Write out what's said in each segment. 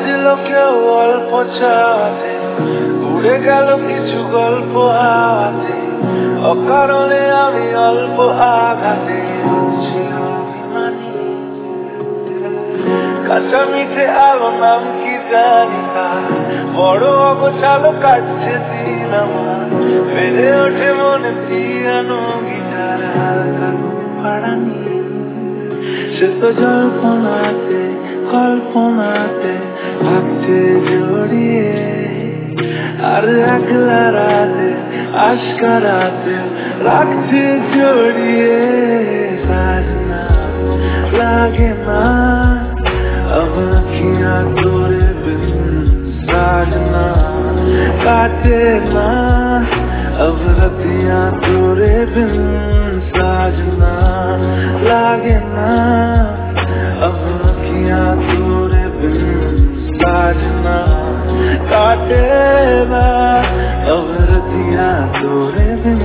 বাজলো কেউ অল্প চাওয়াতে, উড়ে গেল কিছু গল্প হাওয়াতে, অকারণে আমি অল্প আঘাতে হচ্ছিল অভিমানী। কাঁচা মিঠে আলো নাম কি জানি না, বড় অগোছালো কাটছে দিন আমার, বেড়ে ওঠে মনে পিয়ানো গিটার হালকা পাড়ানি। সে তো জল্পনাতে কল্পনাতে ভাবছে জড়িয়ে, আর একলা রাতে আশকা রাতে রাখছে জড়িয়ে। সাজনা লাগে না अब अखियां तोरे बिन, साजना काटे ना अब रतियां तोरे बिन, साजना लागे ना अब अखियां तोरे बिन, साजना काटे ना अब रतियां तोरे बिन।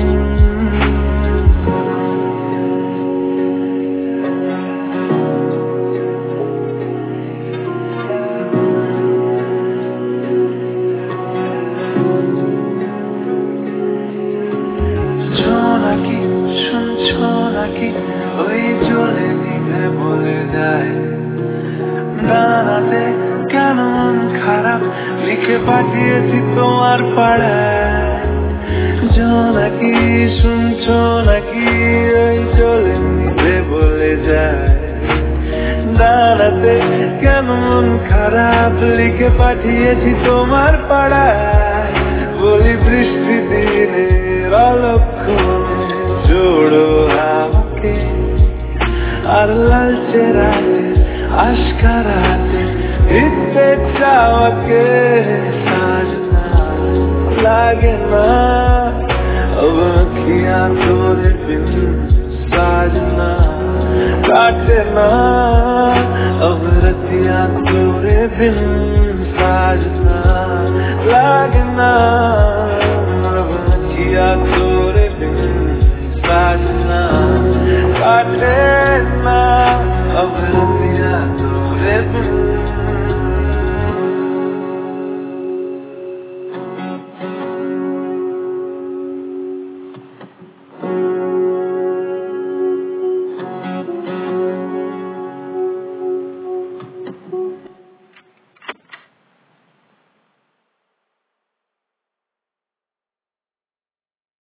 শুনছো নাকি ওই চলে নিভে বলে যায়, দাঁড়াতে কেন মন খারাপ লিখে পাঠিয়েছি তোমার পাড়ায়। জোনাকি শুনছো নাকি ওই চলে নিভে বলে যায়, দাঁড়াতে কেন মন খারাপ লিখে পাঠিয়েছি তোমার পাড়ায়। বলি বৃষ্টি দিনের অলক্ষণে जोड़ो आके আর লালচে রাতে আশকা রাতে ইতে চাওয়াকে। সাজনা লাগে না अब अखियां तोरे बिन, साजना काटे ना अब रतियां तोरे बिन,